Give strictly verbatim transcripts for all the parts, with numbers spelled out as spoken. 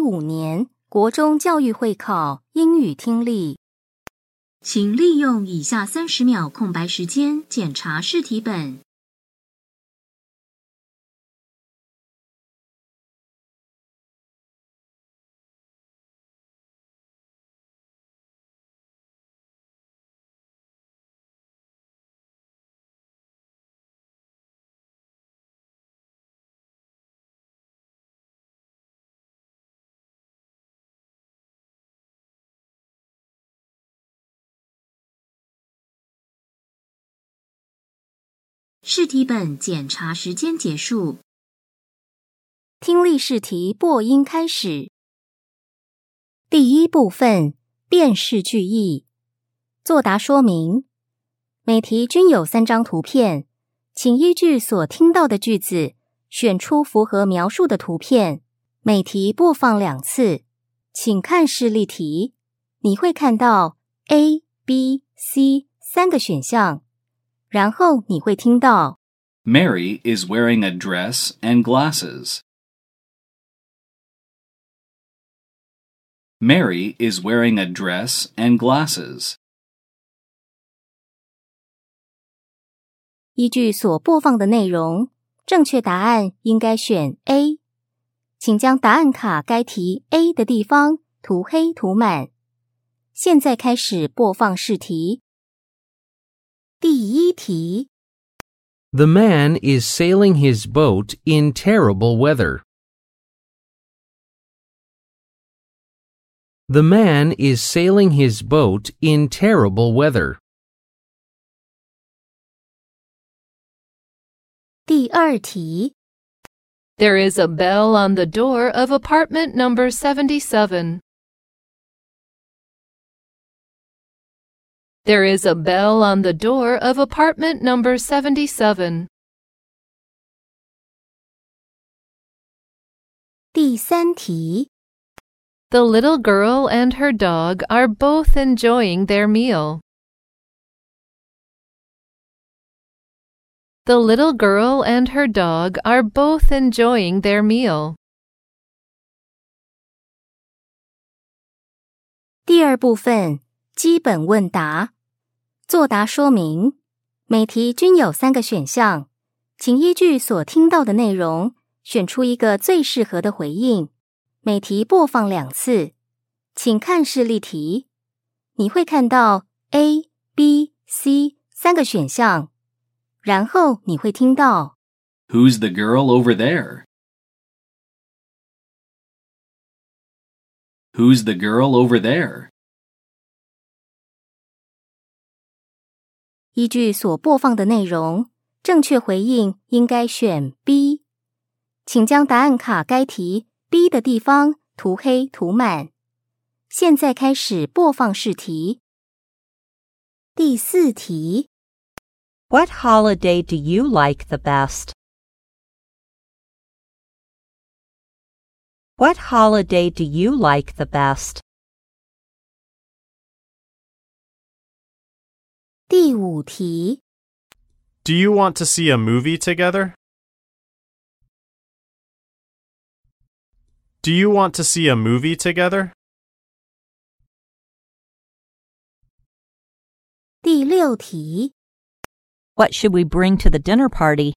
五年国中教育会考英语听力。请利用以下三十秒空白时间检查试题本。试题本检查时间结束。听力试题播音开始。第一部分，辨识句意。作答说明。每题均有三张图片，请依据所听到的句子，选出符合描述的图片。每题播放两次。请看示例题。你会看到 A、B、C 三个选项。然后你会听到 Mary is wearing a dress and glasses. Mary is wearing a dress and glasses. 依据所播放的内容，正确答案应该选 A。请将答案卡该题 A 的地方涂黑涂满。现在开始播放试题。第一题 The man is sailing his boat in terrible weather. The man is sailing his boat in terrible weather. 第二题 There is a bell on the door of apartment number seventy-seven. There is a bell on the door of apartment number seventy-seven. 第三题 The little girl and her dog are both enjoying their meal. The little girl and her dog are both enjoying their meal. 第二部分基本问答。作答说明。每题均有三个选项，请依据所听到的内容，选出一个最适合的回应。每题播放两次。请看示例题。你会看到 A、B、C 三个选项。然后你会听到 Who's the girl over there? Who's the girl over there? 依据所播放的内容，正确回应应该选 B。请将答案卡该题 B 的地方涂黑涂满。现在开始播放试题。第四题 What holiday do you like the best? What holiday do you like the best? 第五题 Do you want to see a movie together? Do you want to see a movie together? 第六题 What should we bring to the dinner party?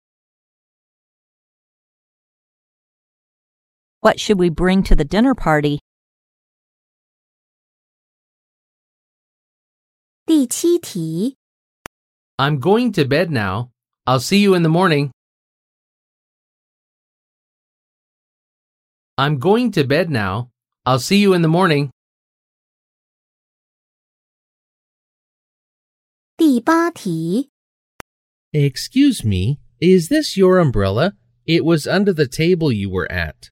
What should we bring to the dinner party? 第七题 I'm going to bed now. I'll see you in the morning. I'm going to bed now. I'll see you in the morning. 第八题 Excuse me, is this your umbrella? It was under the table you were at.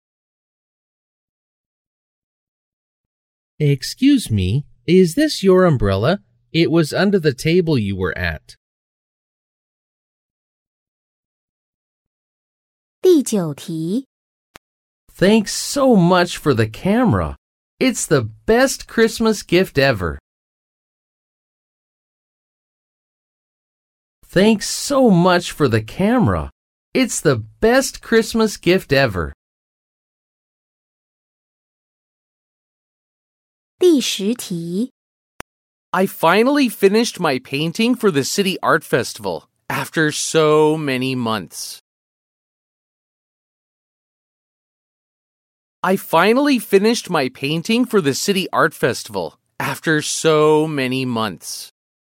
Excuse me, is this your umbrella? It was under the table you were at. 第九题 Thanks so much for the camera. It's the best Christmas gift ever. Thanks so much for the camera. It's the best Christmas gift ever. 第十题， I finally finished my painting for the City Art Festival after so many months. I finally finished my painting for the City Art Festival after so many months.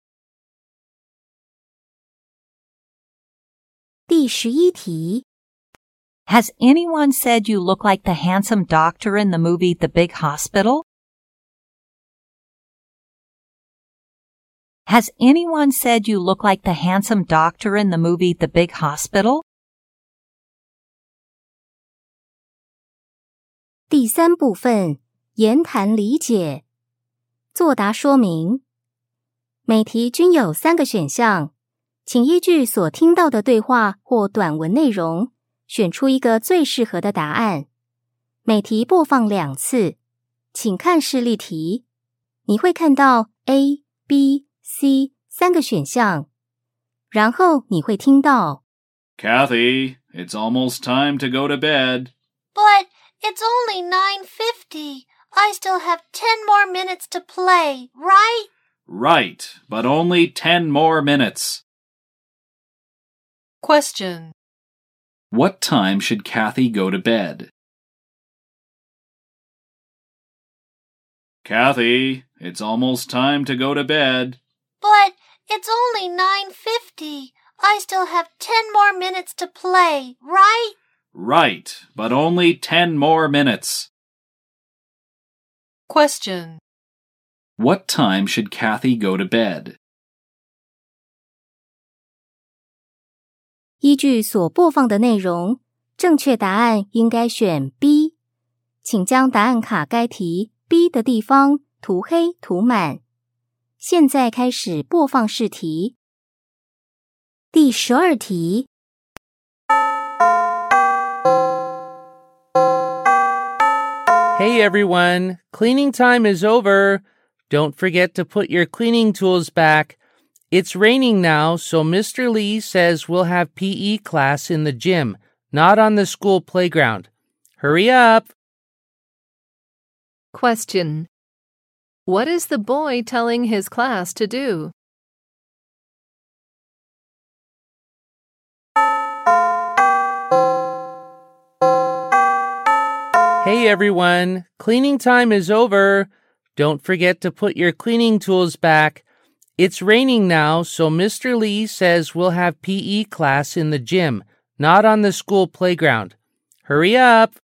第十一题， Has anyone said you look like the handsome doctor in the movie The Big Hospital? Has anyone said you look like the handsome doctor in the movie The Big Hospital? 第三部分，言谈理解。作答说明。每题均有三个选项，请依据所听到的对话或短文内容，选出一个最适合的答案。每题播放两次，请看示例题。你会看到 A、B、C 三个选项，然后你会听到 Kathy, it's almost time to go to bed. But it's only nine fifty. I still have ten more minutes to play, right? Right, but only ten more minutes. Question. What time should Kathy go to bed? Kathy, it's almost time to go to bed. But it's only nine fifty. I still have ten more minutes to play, right? Right, but only ten more minutes. Question. What time should Kathy go to bed? 依据所播放的内容，正确答案应该选 B。请将答案卡该题 B 的地方涂黑涂满。现在开始播放试题。第十二题。 Hey everyone, cleaning time is over. Don't forget to put your cleaning tools back. It's raining now, so Mister Lee says we'll have P E class in the gym, not on the school playground. Hurry up! Question. What is the boy telling his class to do? Hey everyone, cleaning time is over. Don't forget to put your cleaning tools back. It's raining now, so Mister Lee says we'll have P E class in the gym, not on the school playground. Hurry up!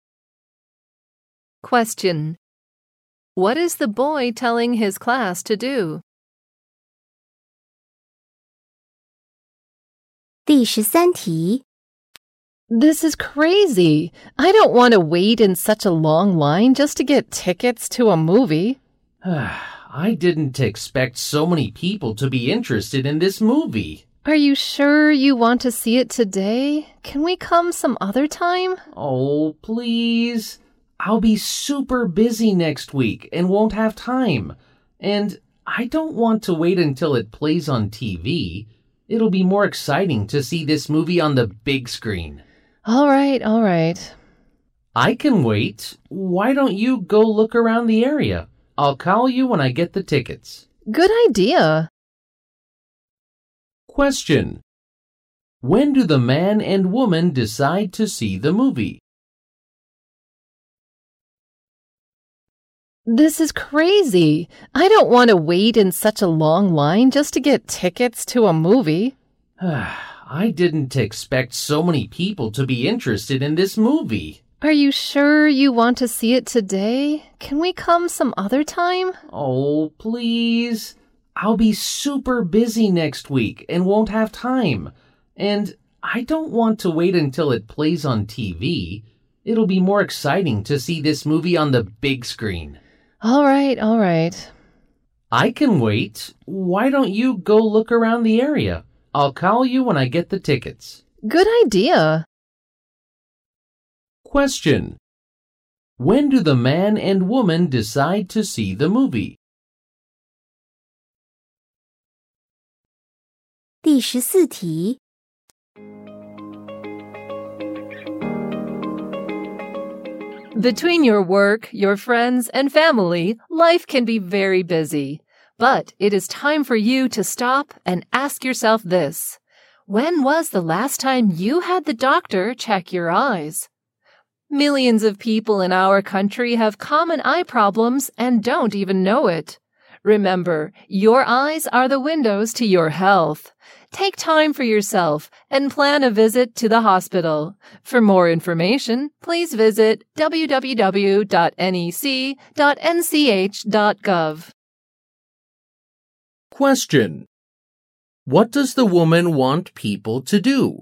Question. What is the boy telling his class to do? 第十三题。 This is crazy. I don't want to wait in such a long line just to get tickets to a movie. I didn't expect so many people to be interested in this movie. Are you sure you want to see it today? Can we come some other time? Oh, please. I'll be super busy next week and won't have time. And I don't want to wait until it plays on T V. It'll be more exciting to see this movie on the big screen. All right, all right. I can wait. Why don't you go look around the area? I'll call you when I get the tickets. Good idea. Question. When do the man and woman decide to see the movie? This is crazy. I don't want to wait in such a long line just to get tickets to a movie. I didn't expect so many people to be interested in this movie. Are you sure you want to see it today? Can we come some other time? Oh, please. I'll be super busy next week and won't have time. And I don't want to wait until it plays on T V. It'll be more exciting to see this movie on the big screen. All right, all right. I can wait. Why don't you go look around the area? I'll call you when I get the tickets. Good idea. Question. When do the man and woman decide to see the movie? 第十四题。 Between your work, your friends, and family, life can be very busy. But it is time for you to stop and ask yourself this. When was the last time you had the doctor check your eyes? Millions of people in our country have common eye problems and don't even know it. Remember, your eyes are the windows to your health. Take time for yourself and plan a visit to the hospital. For more information, please visit w w w dot n e c dot n c h dot gov. Question. What does the woman want people to do?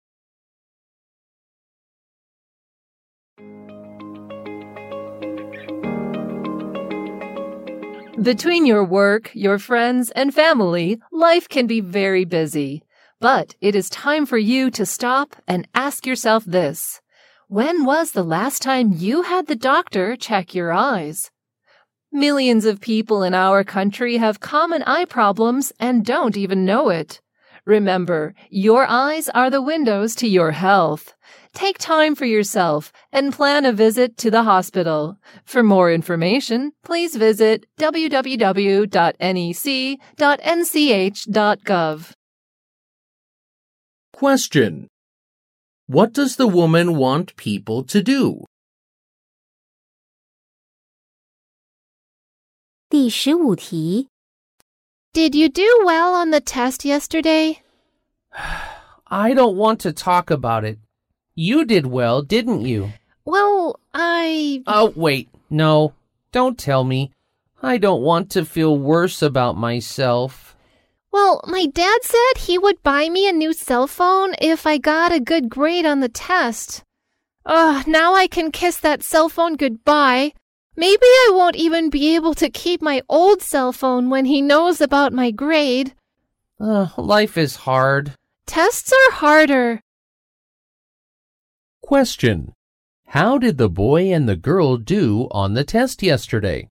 Between your work, your friends, and family, life can be very busy. But it is time for you to stop and ask yourself this. When was the last time you had the doctor check your eyes? Millions of people in our country have common eye problems and don't even know it. Remember, your eyes are the windows to your health. Take time for yourself and plan a visit to the hospital. For more information, please visit w w w dot n e c dot n c h dot gov. Question. What does the woman want people to do? 第十五题 Did you do well on the test yesterday? I don't want to talk about it. You did well, didn't you? Well, I... Oh, wait. No, don't tell me. I don't want to feel worse about myself. Well, my dad said he would buy me a new cell phone if I got a good grade on the test. Ugh, now I can kiss that cell phone goodbye. Maybe I won't even be able to keep my old cell phone when he knows about my grade. Uh, life is hard. Tests are harder. Question. How did the boy and the girl do on the test yesterday?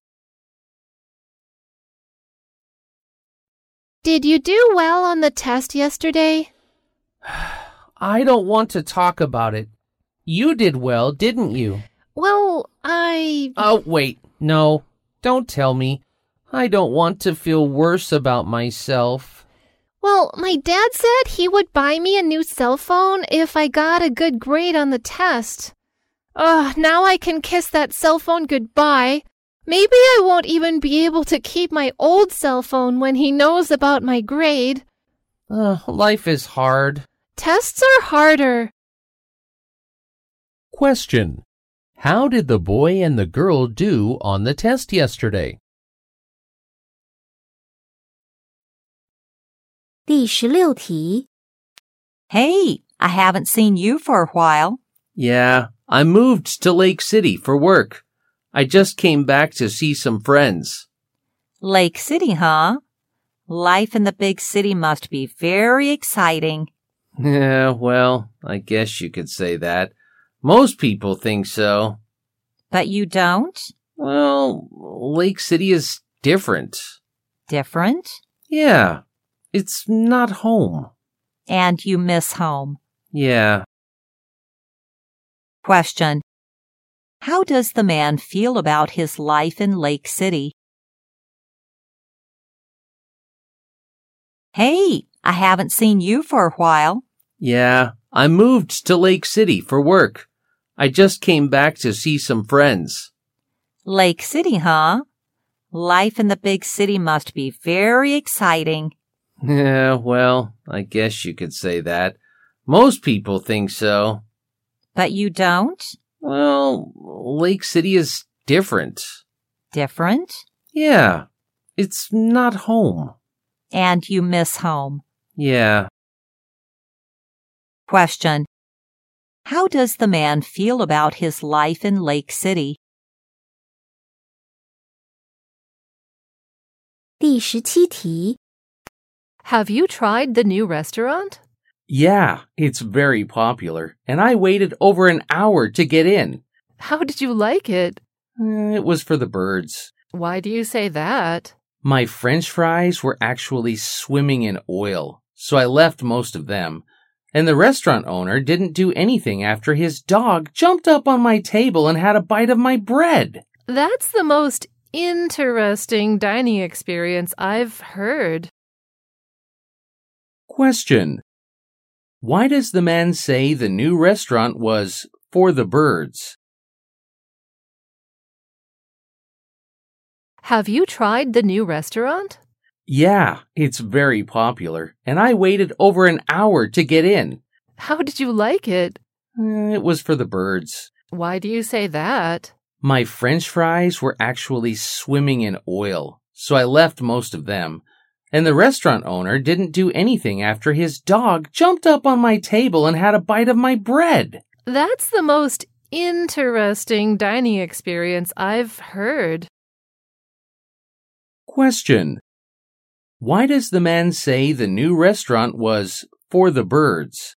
Did you do well on the test yesterday? I don't want to talk about it. You did well, didn't you? Well, I... Oh, wait. No, don't tell me. I don't want to feel worse about myself. Well, my dad said he would buy me a new cell phone if I got a good grade on the test. Ugh, now I can kiss that cell phone goodbye. Maybe I won't even be able to keep my old cell phone when he knows about my grade. Uh, life is hard. Tests are harder. Question. How did the boy and the girl do on the test yesterday? 第十六题 Hey, I haven't seen you for a while. Yeah, I moved to Lake City for work. I just came back to see some friends. Lake City, huh? Life in the big city must be very exciting. Yeah, well, I guess you could say that. Most people think so. But you don't? Well, Lake City is different. Different? Yeah, it's not home. And you miss home. Yeah. Question. How does the man feel about his life in Lake City? Hey, I haven't seen you for a while. Yeah, I moved to Lake City for work. I just came back to see some friends. Lake City, huh? Life in the big city must be very exciting. Yeah, well, I guess you could say that. Most people think so. But you don't? Well, Lake City is different. Different? Yeah, it's not home. And you miss home. Yeah. Question. How does the man feel about his life in Lake City? 第十七题 Have you tried the new restaurant? Yeah, it's very popular, and I waited over an hour to get in. How did you like it? Eh, It was for the birds. Why do you say that? My French fries were actually swimming in oil, so I left most of them. And the restaurant owner didn't do anything after his dog jumped up on my table and had a bite of my bread. That's the most interesting dining experience I've heard. Question. Why does the man say the new restaurant was for the birds? Have you tried the new restaurant? Yeah, it's very popular, and I waited over an hour to get in. How did you like it? Eh, It was for the birds. Why do you say that? My French fries were actually swimming in oil, so I left most of them. And the restaurant owner didn't do anything after his dog jumped up on my table and had a bite of my bread. That's the most interesting dining experience I've heard. Question. Why does the man say the new restaurant was for the birds?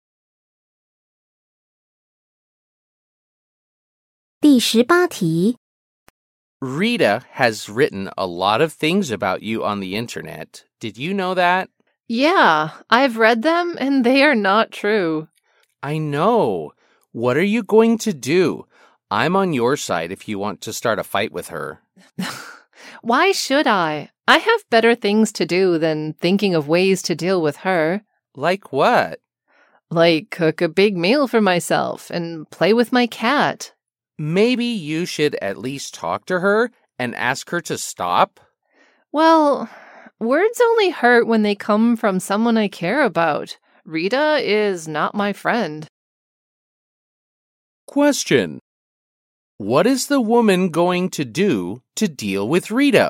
第十八题， Rita has written a lot of things about you on the internet. Did you know that? Yeah, I've read them and they are not true. I know. What are you going to do? I'm on your side if you want to start a fight with her. Why should I? I have better things to do than thinking of ways to deal with her. Like what? Like cook a big meal for myself and play with my cat. Maybe you should at least talk to her and ask her to stop? Well, words only hurt when they come from someone I care about. Rita is not my friend. Question. What is the woman going to do to deal with Rita?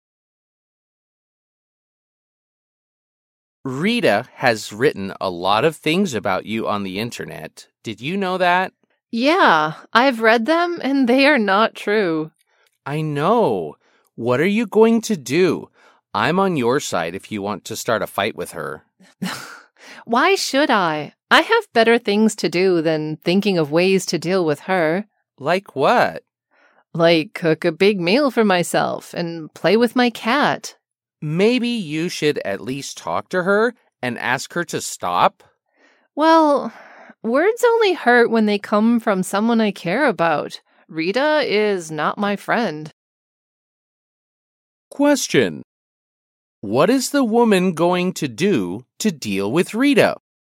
Rita has written a lot of things about you on the internet. Did you know that? Yeah, I've read them and they are not true. I know. What are you going to do? I'm on your side if you want to start a fight with her. Why should I? I have better things to do than thinking of ways to deal with her. Like what? Like cook a big meal for myself and play with my cat. Maybe you should at least talk to her and ask her to stop? Well, words only hurt when they come from someone I care about. Rita is not my friend. Question. What is the woman going to do to deal with Rita?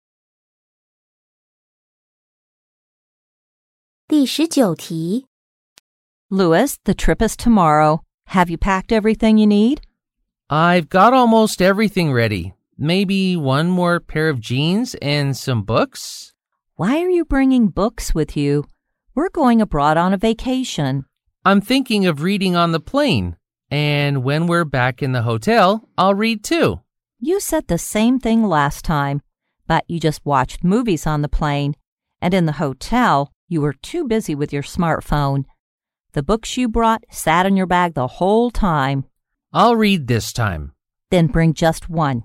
第十九题， Louis, the trip is tomorrow. Have you packed everything you need? I've got almost everything ready. Maybe one more pair of jeans and some books? Why are you bringing books with you? We're going abroad on a vacation. I'm thinking of reading on the plane. And when we're back in the hotel, I'll read too. You said the same thing last time, but you just watched movies on the plane. And in the hotel, you were too busy with your smartphone. The books you brought sat in your bag the whole time. I'll read this time. Then bring just one.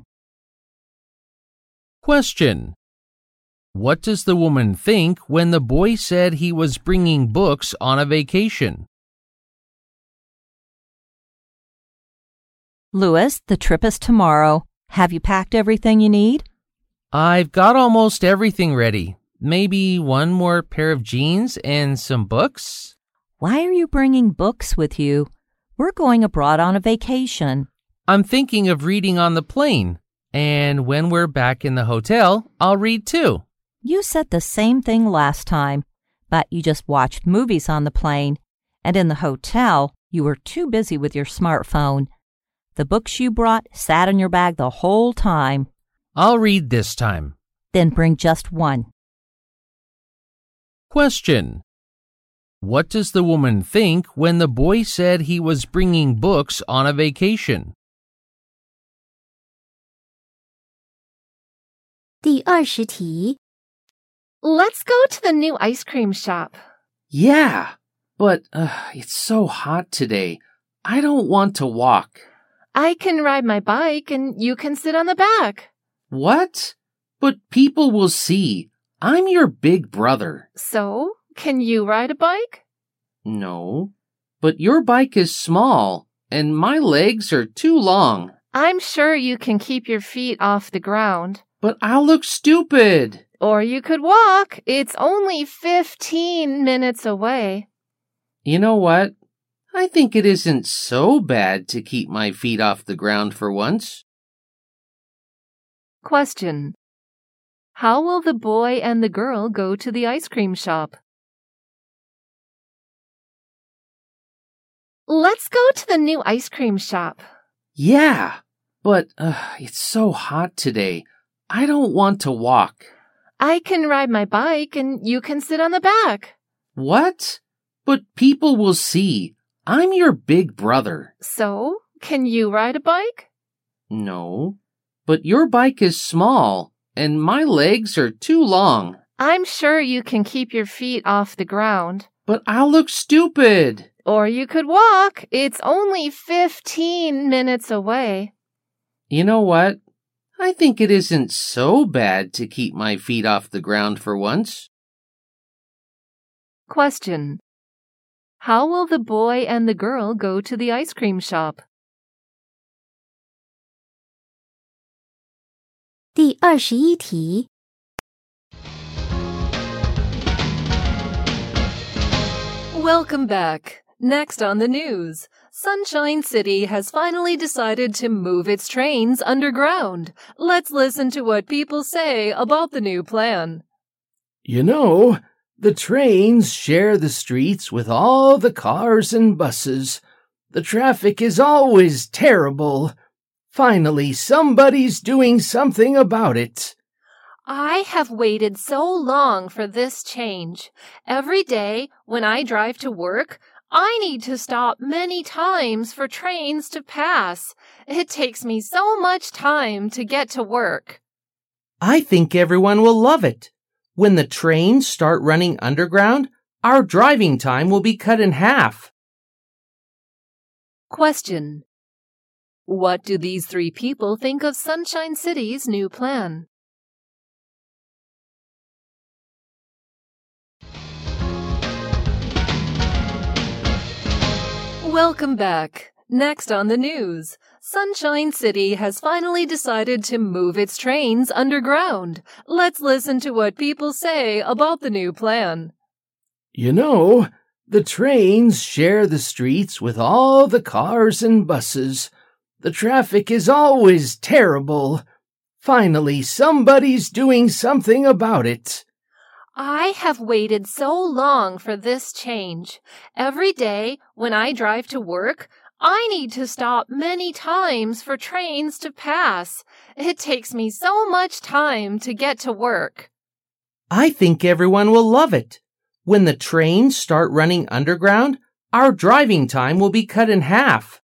Question. What does the woman think when the boy said he was bringing books on a vacation? Louis, the trip is tomorrow. Have you packed everything you need? I've got almost everything ready. Maybe one more pair of jeans and some books? Why are you bringing books with you? We're going abroad on a vacation. I'm thinking of reading on the plane. And when we're back in the hotel, I'll read too. You said the same thing last time, but you just watched movies on the plane. And in the hotel, you were too busy with your smartphone. The books you brought sat in your bag the whole time. I'll read this time. Then bring just one. Question. What does the woman think when the boy said he was bringing books on a vacation? 第二十题， Let's go to the new ice cream shop. Yeah, but uh, it's so hot today. I don't want to walk. I can ride my bike and you can sit on the back. What? But people will see. I'm your big brother. So, can you ride a bike? No, but your bike is small and my legs are too long. I'm sure you can keep your feet off the ground. But I'll look stupid. Or you could walk. It's only fifteen minutes away. You know what? I think it isn't so bad to keep my feet off the ground for once. Question. How will the boy and the girl go to the ice cream shop? Let's go to the new ice cream shop. Yeah, but uh, it's so hot today. I don't want to walk. I can ride my bike and you can sit on the back. What? But people will see. I'm your big brother. So, can you ride a bike? No, but your bike is small and my legs are too long. I'm sure you can keep your feet off the ground. But I'll look stupid. Or you could walk. It's only fifteen minutes away. You know what? I think it isn't so bad to keep my feet off the ground for once. Question. How will the boy and the girl go to the ice cream shop? 第二十一题。 Welcome back. Next on the news, Sunshine City has finally decided to move its trains underground. Let's listen to what people say about the new plan. You know, the trains share the streets with all the cars and buses. The traffic is always terrible. Finally, somebody's doing something about it. I have waited so long for this change. Every day when I drive to work, I need to stop many times for trains to pass. It takes me so much time to get to work. I think everyone will love it. When the trains start running underground, our driving time will be cut in half. Question. What do these three people think of Sunshine City's new plan? Welcome back. Next on the news, Sunshine City has finally decided to move its trains underground. Let's listen to what people say about the new plan. You know, the trains share the streets with all the cars and buses. The traffic is always terrible. Finally, somebody's doing something about it. I have waited so long for this change. Every day when I drive to work, I need to stop many times for trains to pass. It takes me so much time to get to work. I think everyone will love it. When the trains start running underground, our driving time will be cut in half.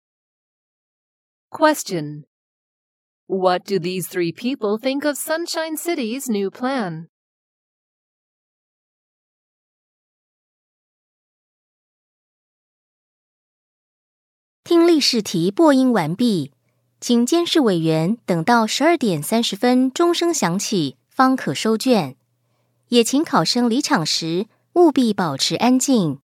Question. What do these three people think of Sunshine City's new plan? 听力试题播音完毕，请监视委员等到十二点三十分钟声响起，方可收卷。也请考生离场时务必保持安静。